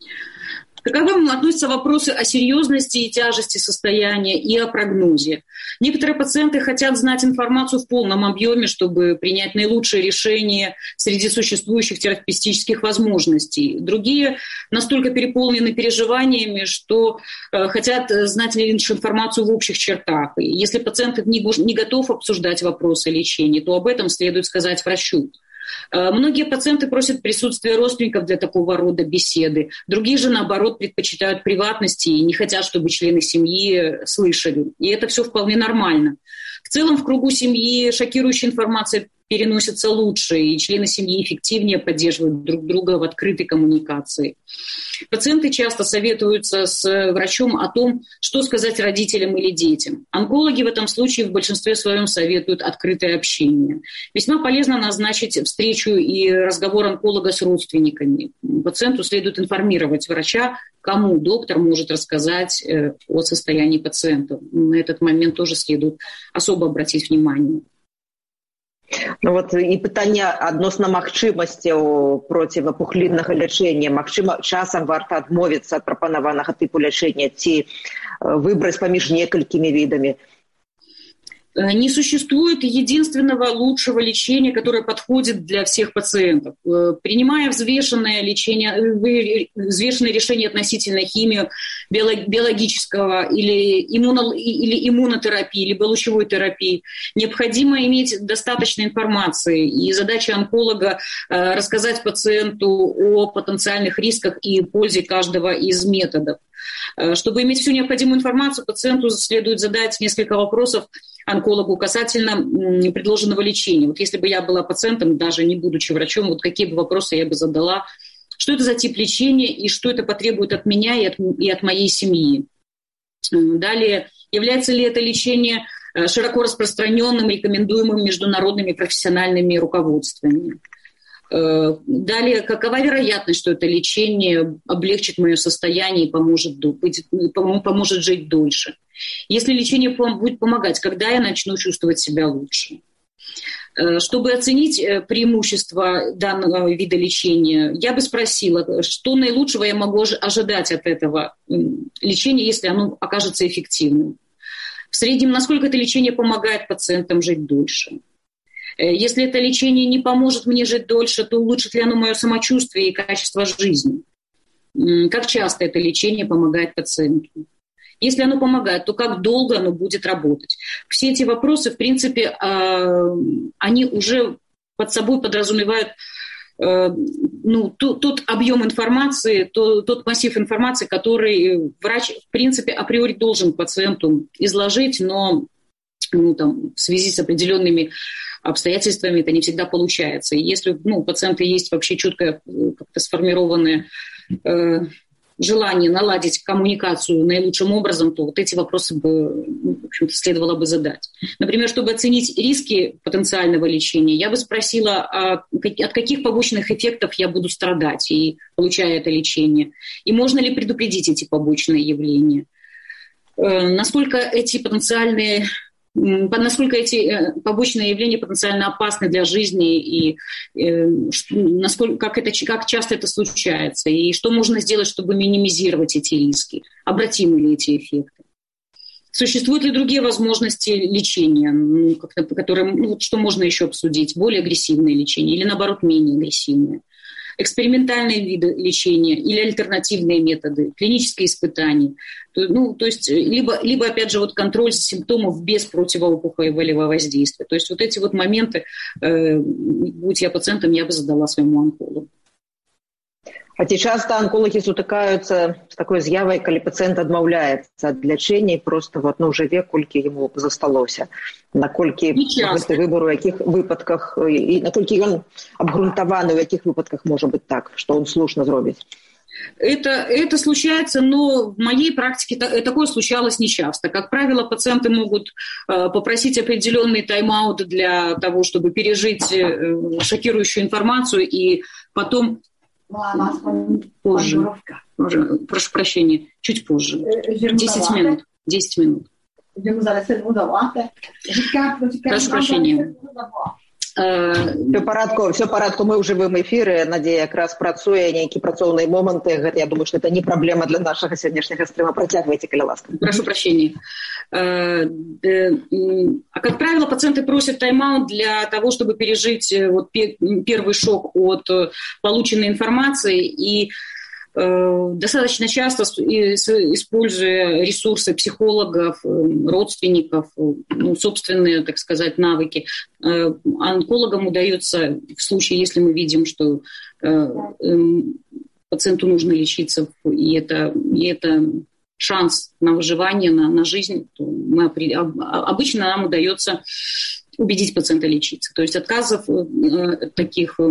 К таковым относятся вопросы о серьезности и тяжести состояния и о прогнозе. Некоторые пациенты хотят знать информацию в полном объеме, чтобы принять наилучшее решение среди существующих терапевтических возможностей. Другие настолько переполнены переживаниями, что хотят знать лишь информацию в общих чертах. И если пациент не готов обсуждать вопросы лечения, то об этом следует сказать врачу. Многие пациенты просят присутствия родственников для такого рода беседы. Другие же, наоборот, предпочитают приватности и не хотят, чтобы члены семьи слышали. И это все вполне нормально. В целом, в кругу семьи шокирующая информация переносится лучше, и члены семьи эффективнее поддерживают друг друга в открытой коммуникации. Пациенты часто советуются с врачом о том, что сказать родителям или детям. Онкологи в этом случае в большинстве своем советуют открытое общение. Весьма полезно назначить встречу и разговор онколога с родственниками. Пациенту следует информировать врача, кому доктор может рассказать о состоянии пациента. На этот момент тоже следует особо обратить внимание. Ну вот і пытанне адносна магчымасцяў процівапухліннага лячэння. Магчыма, часам варта адмовіцца ад прапанаванага тыпу лячэння ці выбраць паміж некалькімі відамі. Не существует единственного лучшего лечения, которое подходит для всех пациентов. Принимая взвешенное решение относительно химии, биологического или иммунотерапии, либо лучевой терапии, необходимо иметь достаточно информации. И задача онколога рассказать пациенту о потенциальных рисках и пользе каждого из методов. Чтобы иметь всю необходимую информацию, пациенту следует задать несколько вопросов онкологу касательно предложенного лечения. Вот если бы я была пациентом, даже не будучи врачом, вот какие бы вопросы я бы задала. Что это за тип лечения и что это потребует от меня и от моей семьи? Далее, является ли это лечение широко распространенным, рекомендуемым международными профессиональными руководствами? Далее, какова вероятность, что это лечение облегчит мое состояние и поможет жить дольше? Если лечение будет помогать, когда я начну чувствовать себя лучше? Чтобы оценить преимущества данного вида лечения, я бы спросила, что наилучшего я могу ожидать от этого лечения, если оно окажется эффективным? В среднем, насколько это лечение помогает пациентам жить дольше? Если это лечение не поможет мне жить дольше, то улучшит ли оно мое самочувствие и качество жизни? Как часто это лечение помогает пациенту? Если оно помогает, то как долго оно будет работать? Все эти вопросы, в принципе, они уже под собой подразумевают тот объем информации, тот массив информации, который врач, в принципе, априори должен пациенту изложить, но в связи с определенными обстоятельствами это не всегда получается. И если у пациента есть вообще четко как-то сформированное желание наладить коммуникацию наилучшим образом, то вот эти вопросы бы, в общем-то, следовало бы задать. Например, чтобы оценить риски потенциального лечения, я бы спросила, от каких побочных эффектов я буду страдать, и получая это лечение, и можно ли предупредить эти побочные явления, насколько эти побочные явления потенциально опасны для жизни, и как часто это случается, и что можно сделать, чтобы минимизировать эти риски, обратимы ли эти эффекты. Существуют ли другие возможности лечения, что можно еще обсудить, более агрессивное лечение или, наоборот, менее агрессивное. Экспериментальные виды лечения или альтернативные методы, клинические испытания. То есть либо опять же, контроль симптомов без противоопухолевого воздействия. То есть вот эти вот моменты, будь я пациентом, я бы задала своему онкологу. А ці часто онкологи сутыкаюцца з такой з'явай, калі пацыент адмаўляецца ад лячэння і проста жыве, колькі яму засталося. Наколькі гэты выбар у якіх выпадках і наколькі ён абгрунтаваны, у якіх выпадках можа быць так, што он слушна зробіць? Это случается, но в моей практике такое случалось нечасто. Как правило, пациенты могут попросить определенный тайм-аут для того, чтобы пережить шокирующую информацию, и потом позже. Прошу прощения, чуть позже. 10 минут. 10 минут. Прошу прощения. Все парадку, мы ў жывым эфіры. Надзея якраз працуе, нейкія працоўныя моманты. Я думаю, что это не проблема для нашего сегодняшнего стрима. Протягивайте, коли ласка. Прошу прощения. Как правило, пациенты просят тайм-аут для того, чтобы пережить первый шок от полученной информации, и достаточно часто, используя ресурсы психологов, родственников, собственные, так сказать, навыки, онкологам удается, в случае, если мы видим, что пациенту нужно лечиться, и это шанс на выживание, на жизнь, то обычно нам удается убедить пациента лечиться. То есть отказов таких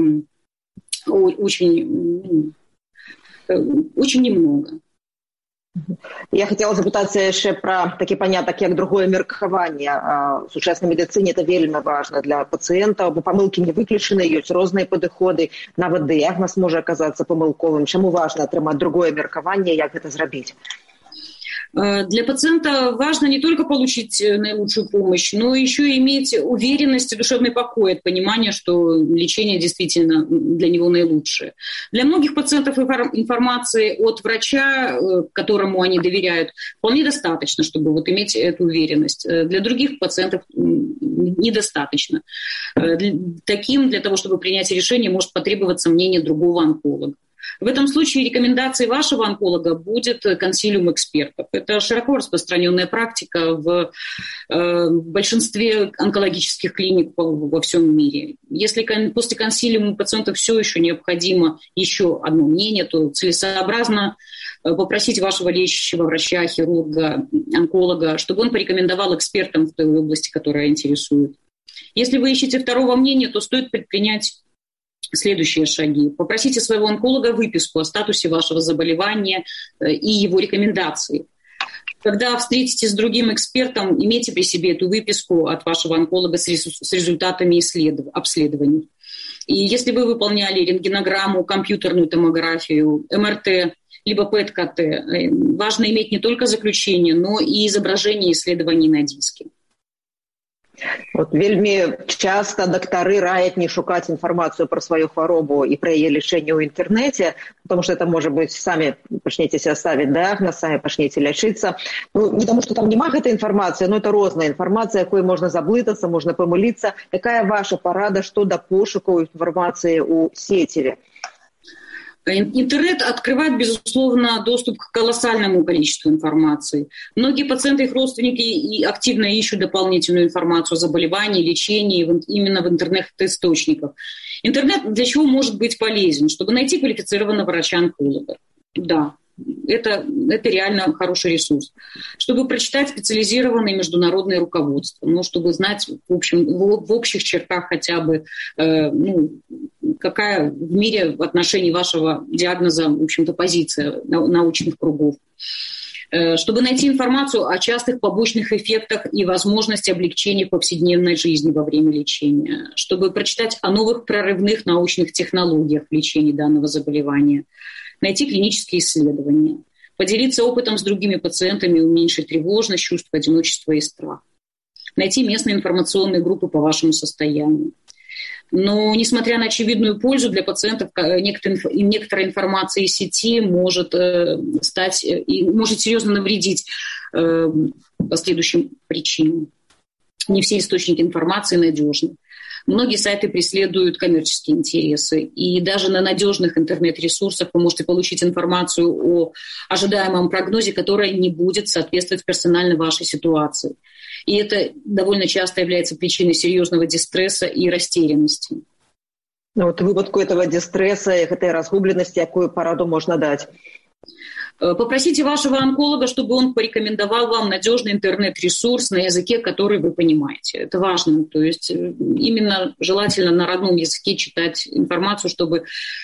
очень немного. Я хотела запытаться еще про такие поняток, как другое меркаванне. В сучаснай медицине это вельмі важно для пациента, бо помылки не выключены, есть разные подходы, нават дыягназ может оказаться помылковым. Чему важно атрымаць другое меркаванне, как это сделать? Для пациента важно не только получить наилучшую помощь, но еще и иметь уверенность и душевный покой от понимания, что лечение действительно для него наилучшее. Для многих пациентов информации от врача, которому они доверяют, вполне достаточно, чтобы иметь эту уверенность. Для других пациентов недостаточно. Для того, чтобы принять решение, может потребоваться мнение другого онколога. В этом случае рекомендацией вашего онколога будет консилиум экспертов. Это широко распространенная практика в большинстве онкологических клиник во всем мире. Если после консилиума пациенту все еще необходимо еще одно мнение, то целесообразно попросить вашего лечащего врача, хирурга, онколога, чтобы он порекомендовал экспертам в той области, которая интересует. Если вы ищете второго мнения, то стоит предпринять следующие шаги. Попросите своего онколога выписку о статусе вашего заболевания и его рекомендации. Когда встретитесь с другим экспертом, имейте при себе эту выписку от вашего онколога с результатами обследований. И если вы выполняли рентгенограмму, компьютерную томографию, МРТ, либо ПЭТ-КТ, важно иметь не только заключение, но и изображение исследований на диске. Вельмі часто доктары раяць не шукаць інфармацыю пра сваю хваробу і пра яе лячэнне ў інтэрнэце, потому что это может быть, сами пачнеце себе ставить диагноз, сами пачнеце лячыцца. Не потому что там нема гэтай інфармацыі, но это розная інфармацыя, якой можна заблытацца, можна памыліцца. Якая ваша парада, што да пошукаў інфармацыі ў сеціве? Интернет открывает, безусловно, доступ к колоссальному количеству информации. Многие пациенты и их родственники активно ищут дополнительную информацию о заболевании, лечении именно в интернет-источниках. Интернет для чего может быть полезен? Чтобы найти квалифицированного врача-онколога. Да, это реально хороший ресурс. Чтобы прочитать специализированные международные руководства, чтобы знать в общих чертах хотя бы, какая в мире в отношении вашего диагноза, в общем-то, позиция научных кругов. Чтобы найти информацию о частых побочных эффектах и возможности облегчения повседневной жизни во время лечения. Чтобы прочитать о новых прорывных научных технологиях в лечении данного заболевания. Найти клинические исследования. Поделиться опытом с другими пациентами, уменьшить тревожность, чувство одиночества и страх. Найти местные информационные группы по вашему состоянию. Но, несмотря на очевидную пользу для пациентов, некоторая информация из сети может серьезно навредить по следующим причинам. Не все источники информации надежны. Многие сайты преследуют коммерческие интересы. И даже на надежных интернет-ресурсах вы можете получить информацию о ожидаемом прогнозе, которая не будет соответствовать персонально вашей ситуации. И это довольно часто является причиной серьезного дистресса и растерянности. Вот выводку этого дистресса, этой разгубленности, какую пораду можно дать? Попросите вашего онколога, чтобы он порекомендовал вам надежный интернет-ресурс на языке, который вы понимаете. Это важно. То есть именно желательно на родном языке читать информацию, чтобы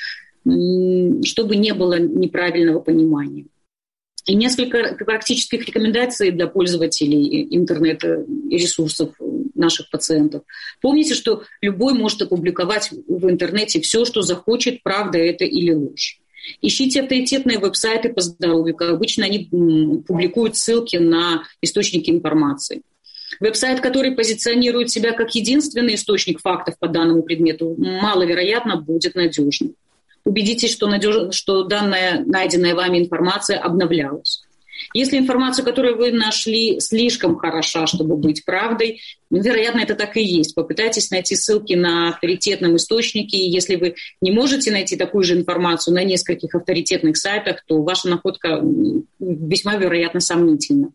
не было неправильного понимания. И несколько практических рекомендаций для пользователей интернет-ресурсов наших пациентов. Помните, что любой может опубликовать в интернете все, что захочет, правда это или ложь. Ищите авторитетные веб-сайты по здоровью. Как обычно, они публикуют ссылки на источники информации. Веб-сайт, который позиционирует себя как единственный источник фактов по данному предмету, маловероятно будет надежным. Убедитесь, что данная найденная вами информация обновлялась. Если информация, которую вы нашли, слишком хороша, чтобы быть правдой, вероятно, это так и есть. Попытайтесь найти ссылки на авторитетном источнике. И если вы не можете найти такую же информацию на нескольких авторитетных сайтах, то ваша находка весьма вероятно сомнительна.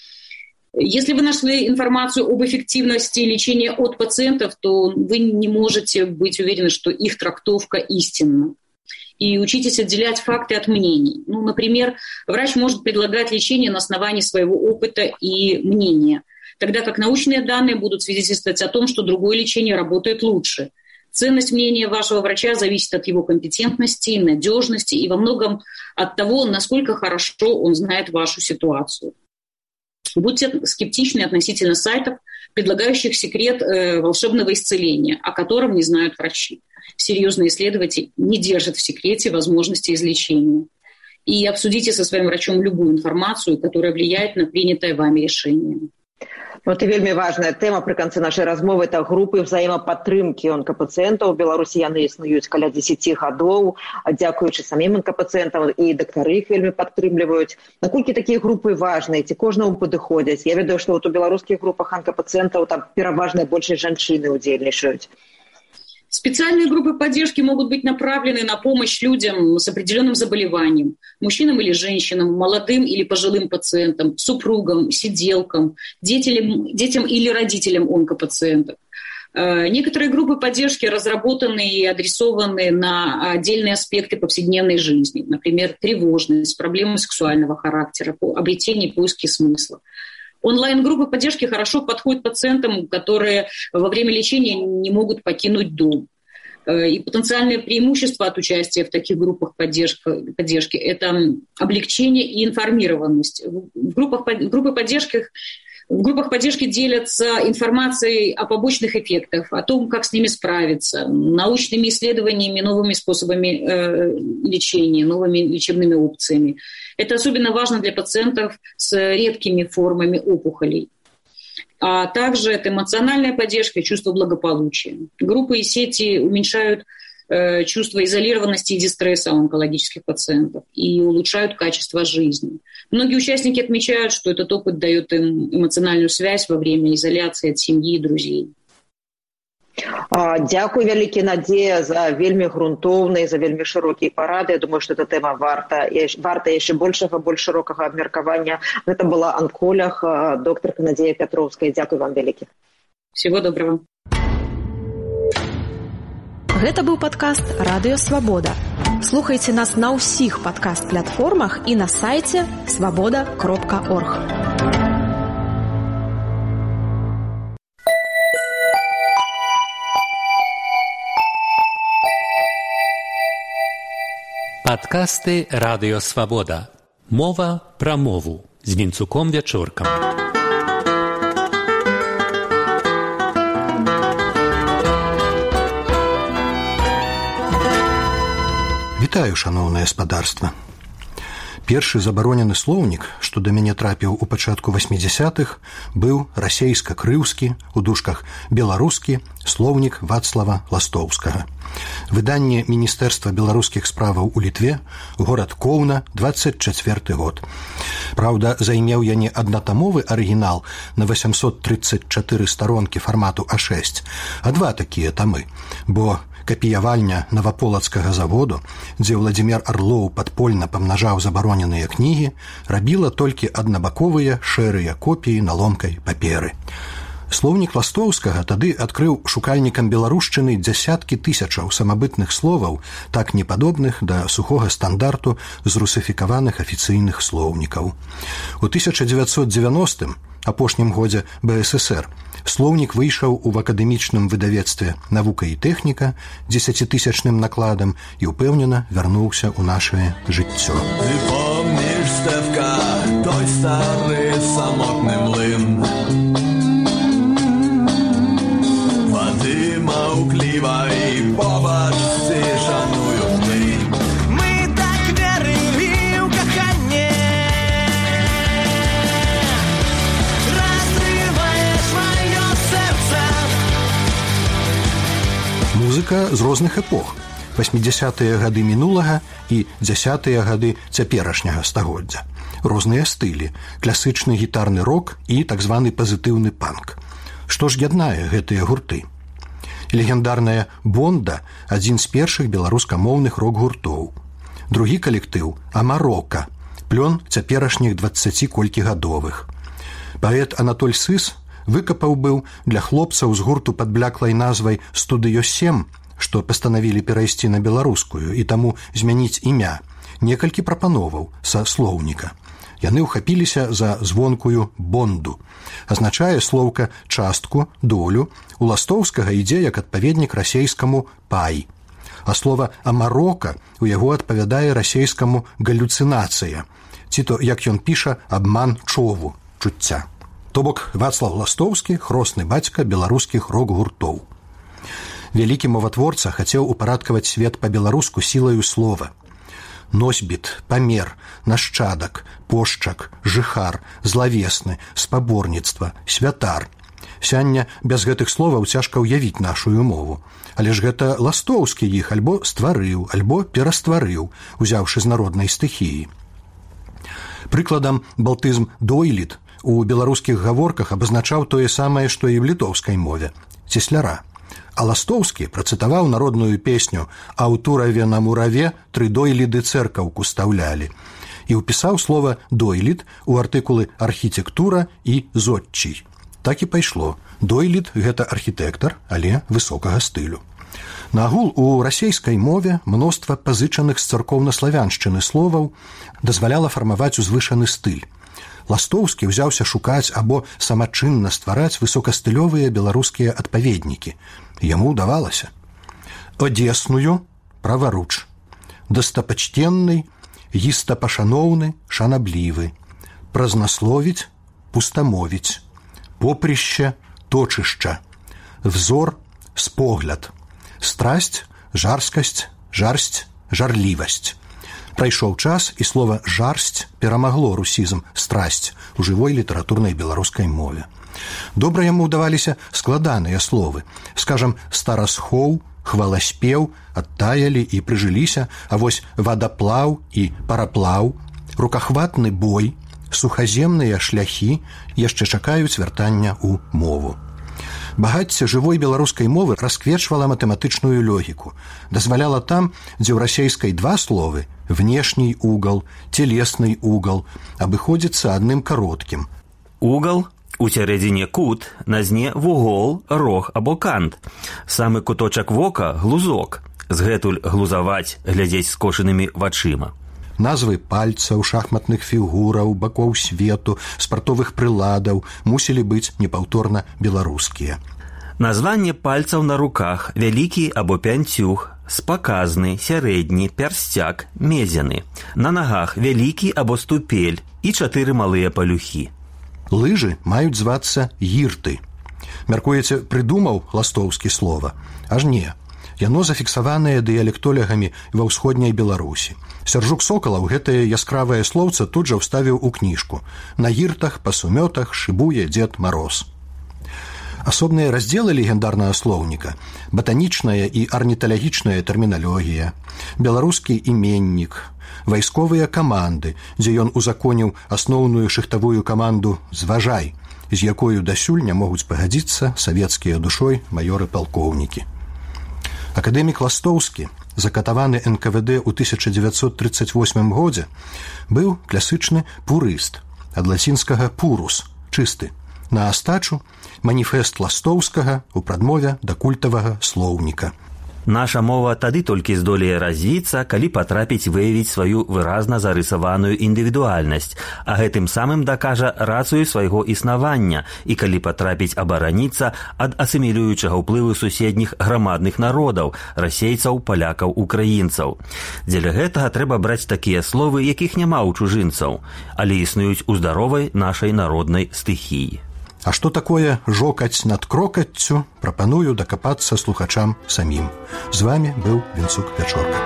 Если вы нашли информацию об эффективности лечения от пациентов, то вы не можете быть уверены, что их трактовка истинна. И учитесь отделять факты от мнений. Например, врач может предлагать лечение на основании своего опыта и мнения, тогда как научные данные будут свидетельствовать о том, что другое лечение работает лучше. Ценность мнения вашего врача зависит от его компетентности, надежности и во многом от того, насколько хорошо он знает вашу ситуацию. Будьте скептичны относительно сайтов, предлагающих секрет волшебного исцеления, о котором не знают врачи. Серьезные исследователи не держат в секрете возможности излечения. И обсудите со своим врачом любую информацию, которая влияет на принятое вами решение. Это вельмі важная тэма пры канцы нашай размовы. Это групы взаемападтрымкі онкапацыентаў. У Беларусі яны існуюць каля 10 гадоў. Дзякуючы самім онкапацыентам і дактары іх вельмі падтрымліваюць. Наколькі такія групы важныя, ці кожнаму падыходзяць? Я ведаю, што у беларускіх групах онкапацыентаў там пераважная большасць жанчыны ўдзельнічаюць. Специальные группы поддержки могут быть направлены на помощь людям с определенным заболеванием, мужчинам или женщинам, молодым или пожилым пациентам, супругам, сиделкам, детям или родителям онкопациентов. Некоторые группы поддержки разработаны и адресованы на отдельные аспекты повседневной жизни, например, тревожность, проблемы сексуального характера, обретение и поиски смысла. Онлайн-группы поддержки хорошо подходят пациентам, которые во время лечения не могут покинуть дом. И потенциальное преимущество от участия в таких группах поддержки – это облегчение и информированность. В группах поддержки делятся информацией о побочных эффектах, о том, как с ними справиться, научными исследованиями, новыми способами лечения, новыми лечебными опциями. Это особенно важно для пациентов с редкими формами опухолей. А также это эмоциональная поддержка и чувство благополучия. Группы и сети уменьшают чувство изолированности и дистресса у онкологических пациентов и улучшают качество жизни. Многие участники отмечают, что этот опыт дает им эмоциональную связь во время изоляции от семьи и друзей. Дзякуй вялікі, Надзея, за вельмі грунтоўныя, за вельмі шырокія парады. Я думаю, што эта тэма варта яшчэ больш шырокага абмеркавання. Гэта была анколог, доктарка Надзея Пятроўская. Дзякуй вам вялікі. Всего доброго. Гэта быў падкаст «Радыё Свабода». Слухайце нас на ўсіх падкаст-платформах і на сайце свабода.орг. Падкасты «Радыё Свабода». Мова пра мову з Вінцуком Вячоркам. Вітаю, шаноўнае спадарства. Першы забаронены слоўнік, што да мяне трапіў у пачатку 80-х, быў расейска-крыўскі, у дужках беларускі, слоўнік Вацлава Ластоўскага. Выданне Міністэрства беларускіх справаў у Літве, горад Коўна, 24 год. Праўда, займеў я не аднатамовы арыгінал на 834 старонкі фармату А6, а два такія тамы, бо капіявальня Наваполацкага заводу, дзе Владзімір Арлоў падпольна памнажаў забароненыя кнігі, рабіла толькі аднабаковыя шэрыя копіі на ломкай паперы. Слоўнік Ластоўскага тады адкрыў шукальнікам беларушчыны дзясяткі тысячаў самабытных словаў, так непадобных да сухога стандарту з русыфікаваных афіцыйных слоўнікаў. У 1990-м, апошнім годзе БССР, слоўнік выйшаў у акадэмічным выдавецтве «Навука і тэхніка» 10-тысячным накладам і ўпэўнена вярнуўся ў нашае жыццё. Ты помніш, Стефка, той стары самотны млын? Вады маўклівай побач цішаную дынь. Мы так верылі ў каханне. Разрываеш маё сэрца. Музыка з розных эпох. 80-тыя гады мінулага і 10-тыя гады цяперашняга стагоддзя. Розныя стылі, класычны гітарны рок і так званы пазітыўны панк. Што ж яднае гэтыя гурты? Легендарная «Бонда» – адзін з першых беларускамоўных рок-гуртоў. Другі калектыў – «Амарока», плён цяперашніх 20-колькі-гадовых. Паэт Анатоль Сыс выкапаў быў для хлопцаў з гурту пад бляклай назвай «Студыё-7», што пастанавілі перайсці на беларускую і таму змяніць імя, некалькі прапановаў са слоўніка. Яны ўхапіліся за звонкую «бонду». Азначае слоўка «частку», «долю», у Ластоўскага ідзе як адпаведнік расейскаму «пай». А слова «амарока» у яго адпавядае расейскаму «галюцынацыя», ці то, як ён піша, «абман чову», чуцця. То бок Вацлаў Ластоўскі – хросны бацька беларускіх рок-гуртоў. Вялікі моватворца хацеў упарадкаваць свет па-беларуску сілаю слова. Носьбіт, памер, нашчадак, пошчак, жыхар, злавесны, спаборніцтва, святар. Сяння без гэтых словаў цяжка ўявіць нашую мову. Але ж гэта Ластоўскі іх альбо стварыў, альбо перастварыў, узяўшы з народнай стыхіі. Прыкладам, балтызм «дойліт» у беларускіх гаворках абазначаў тое самае, што і ў літоўскай мове – цесляра. А Ластоўскі працытаваў народную песню «А ў тураве на мураве тры дойліды цэркаўку стаўлялі» і ўпісаў слова «дойлід» у артыкулы «архітэктура» і «зодчий». Так і пайшло. Дойлід – гэта архітэктар, але высокага стылю. Нагул у расейскай мове мноства пазычаных з царкоўна-славяншчыны словаў дазваляла фармаваць узвышаны стыль. Ластоўскі ўзяўся шукаць або самачынна ствараць высокастылёвыя беларускія адпаведнікі. Яму ўдавалася. Одесную – праваруч, дастапачтенны, гістапашаноўны, шанаблівы, празнасловіць – пустамовіць, попрыще – точышча, взор – спогляд, страсть – жарскасць, жарсць, жарлівасць. Прайшоў час, і слова «жарсць» перамагло русізм «страсць» у жывой літаратурнай беларускай мове. Добра яму ўдаваліся складаныя словы. Скажам, старасхоў, хваласпеў адтаялі і прыжыліся, а вось вадаплаў і параплаў, рукахватны бой, сухаземныя шляхі яшчэ чакаюць вяртання ў мову. Багацце жывой беларускай мовы расквечвала матэматычную логіку, дазваляла там, дзе ў расейскай два словы – внешний угол, телесный угол – абыходзіцца адным кароткім. Угол у сярэдзіне кут, на зне вугол, рог або кант. Самы куточак вока – глузок. Згэтуль глузаваць, глядзець скошанымі вачыма. Назвы пальцаў, шахматных фігураў, бакоў свету, спартовых прыладаў мусілі быць непаўторна беларускія. Названне пальцаў на руках – вялікі або пянцюг, спаказны, сярэдні, пярсцяк, мезяны. На нагах – вялікі або ступель і 4 малыя палюхі. Лыжы маюць звацца гірты. Мяркуеце, прыдумаў Ластоўскі слова? Аж не. Яно зафіксаванае дыялектолягамі ва ўсходняй Беларусі. Сяржук Сокалаў гэтае яскравае слоўца тут жа ўставіў у кніжку. На гіртах, па сумётах шыбуе Дзед Мароз. Асобныя раздзелы легендарнага слоўніка – батанічная і арніталагічная тэрміналогія, беларускі іменнік, вайсковыя каманды, дзе ён узаконіў асноўную шыхтавую каманду «Зважай», з якою дасюль не могуць пагадзіцца савецкія душой маёры-палкоўнікі. Акадэмік Ластоўскі, закатаваны НКВД ў 1938 годзе, быў класычны пурыст, ад лацінскага «пурус» – чысты. На астачу маніфест Ластоўскага ў прадмове да культавага слоўніка. Наша мова тады толькі здолее развіцца, калі патрапіць выявіць сваю выразна зарысаваную індывідуальнасць, а гэтым самым дакажа рацыю свайго існавання і калі патрапіць абараніцца ад асімілюючага ўплыву суседніх грамадных народаў, расейцаў, палякаў, украінцаў. Дзеля гэтага трэба браць такія словы, якіх няма ў чужынцаў, але існуюць у здаровай нашай народнай стыхіі. А што такое жокаць над крокаццю, прапаную дакапацца слухачам самім. З вамі быў Вінцук Пячорка.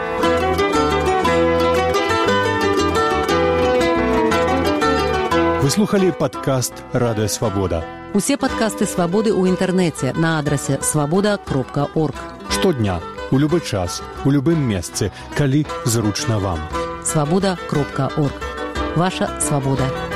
Вы слухали падкаст «Радыё Свабода». Усе падкасты «Свабоды» ў інтэрнэце на адрасе свабода.орг. Штодня, у любы час, у любым месцы, калі зручна вам. Свабода.орг. Ваша свабода.